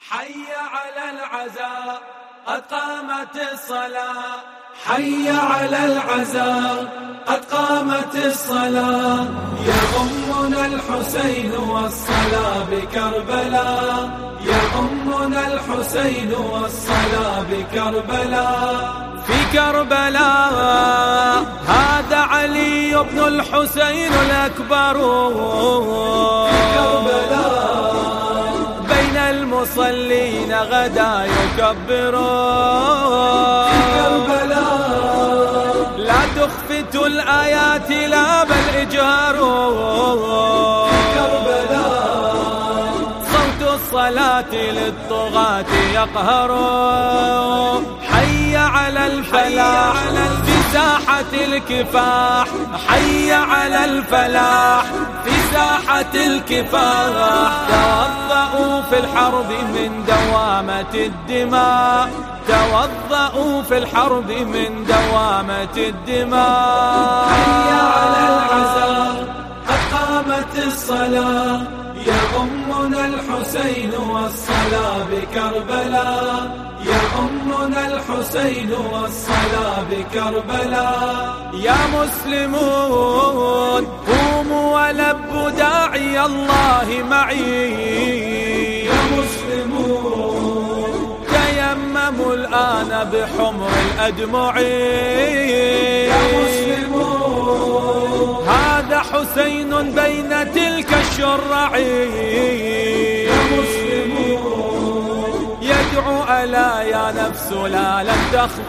حي على العزاء قد قامت الصلاة، حي على العزاء قد قامت الصلاة، يضمنا الحسين والصلاة بكربلاء، يضمنا الحسين والصلاة بكربلاء. في كربلاء هذا علي بن الحسين الأكبر، في كربلاء بين المصلين غدا يكبرون، في كربلاء لا تخفت الآيات لا بل إجهارون، في كربلاء صوت الصلاة للطغاة يقهرون. حي على الفلاح في ساحة الكفاح، حي على الفلاح في ساحة الكفاح. توضأوا في الحرب من دوامة الدماء، توضأوا في الحرب من دوامة الدماء. حي على العزاء قد قامت الصلاة، يضمنا الحسين والصلاة بكربلاء، يضمنا الحسين والصلاة بكربلاء. يا مسلمون قوموا ولبوا داعي الله معي، يا مسلمون تيمموا الآن بحمر الأدمع، يا مسلمون هذا حسين بين تلك الشرع، يا مسلمون يدعو ألا يا نفس لا لن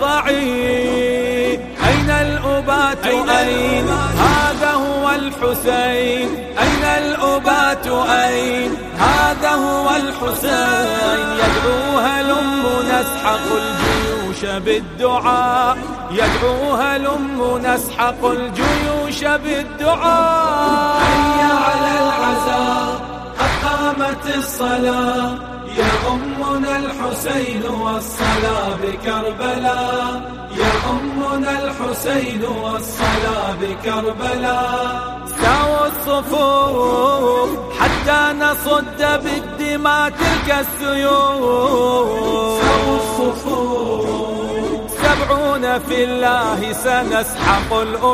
تخضعي. أين الأبات أين هذا هو الحسين، أين الأبات أين هذا هو الحسين. يدعو هلم نسحق الجيوش بالدعاء، يدعو هلم نسحق الجيوش بالدعاء. حي على العزاء قد قامت الصلاة، يضمنا الحسين والصلاة بكربلاء، يضمنا الحسين والصلاة بكربلاء. ساووا الصفوف حتى نصد بالدماء تلك السيوف، ساووا الصفوف 70 في الله سنسحق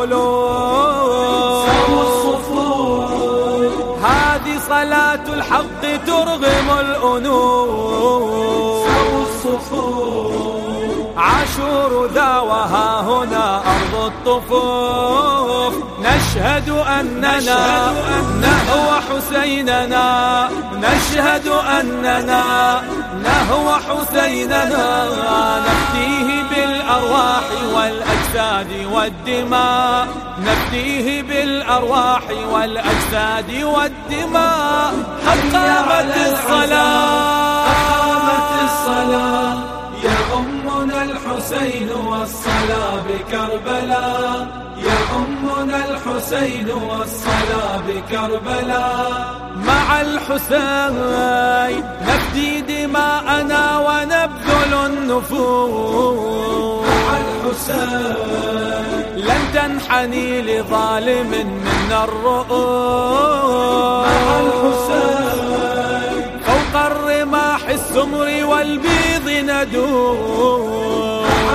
الألوف، ساووا الصفوف هذه صلاة الحق ترغم الأنوف، ساووا الصفوف عاشور ذا وها هنا أرض الطفوف. نشهد أننا نهو حسيننا، نشهد أننا نهو حسيننا. نفديه بالأرواح والأجساد والدماء، نفديه بالأرواح والأجساد والدماء. قد قامت الصلاة، قامت الصلاة، يضمنا الحسين والصلاة بكربلاء، يضمنا الحسين والصلاة بكربلاء. مع الحسين نفدي دماءنا ونبذل النفوس، مع الحسين لن تنحني لظالم منا الرؤوس، مع الحسين فوق الرماح السمر والبيض ندوس، مع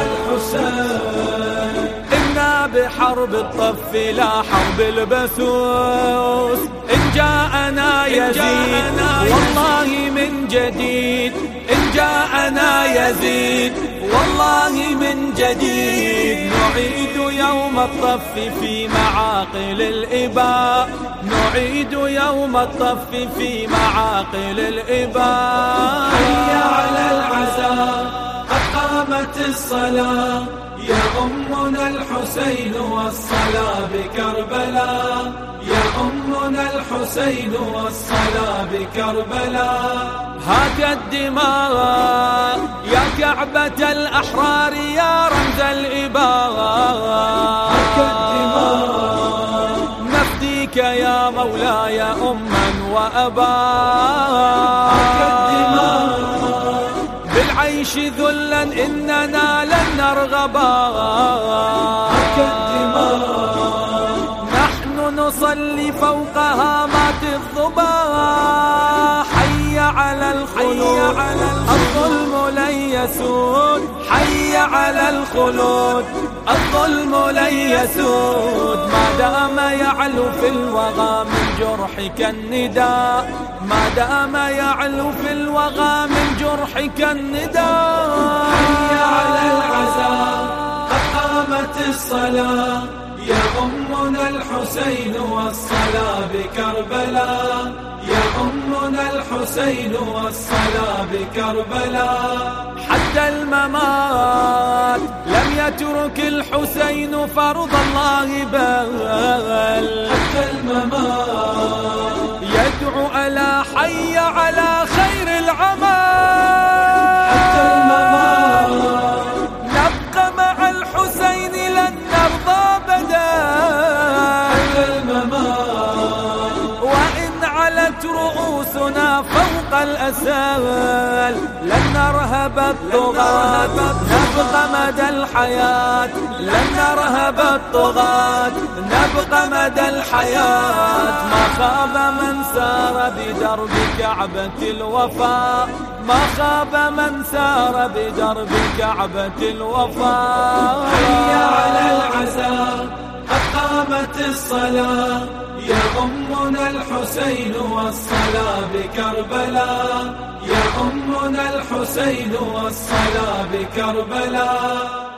الحسين إنا بحرب الطف لا حرب البثوث. إن جاءنا يزيد والله من جديد، إن جاءنا يزيد والله من جديد. نعيد يوم الطف في معاقل الإباء، نعيد يوم الطف في معاقل الإباء. حي على العزاء قد قامت الصلاة، يضمنا الحسين والصلاة بكربلاء، يضمنا الحسين والصلاة بكربلاء. هاك الدماء يا كعبة الأحرار يا رمز الإباء، هاك الدماء نفديك يا مولاي أما وأبا. هاك الدماء بالعيش ذلا إننا لن نرغبا، هاك الدماء نحن نصلي فوق هامات الظبا. حي على الخلود الظلم لن يسود، حي على الخلود الظلم لن يسود، ما دام يعلو في الوغى من جرحك النداء، ما دام يعلو في الوغى من جرحك النداء. حي على العزاء قد قامت الصلاة، يؤمنا الحسين والصلاة بكربلاء، يؤمنا الحسين والصلاة بكربلاء. حتى الممات لم يترك الحسين فرض الله بل حتى الممات يدعو ألا حي على خير العمل. حتى الممات نبقى مع الحسين لن نرضى أبدا، حتى الممات وإن علت رؤوسنا فوق الأسال لن نرهب الطغاة، نبقى مدى الحياة لن نرهب الطغاة، نبقى مدى الحياة. ما خاب من سار بدرب كعبة الوفاء، ما خاب من سار بدرب كعبة الوفاء. حي على العزاء قد قامت الصلاة، يؤمنا الحسين والصلاة بكربلاء، يؤمنا الحسين والصلاة بكربلاء.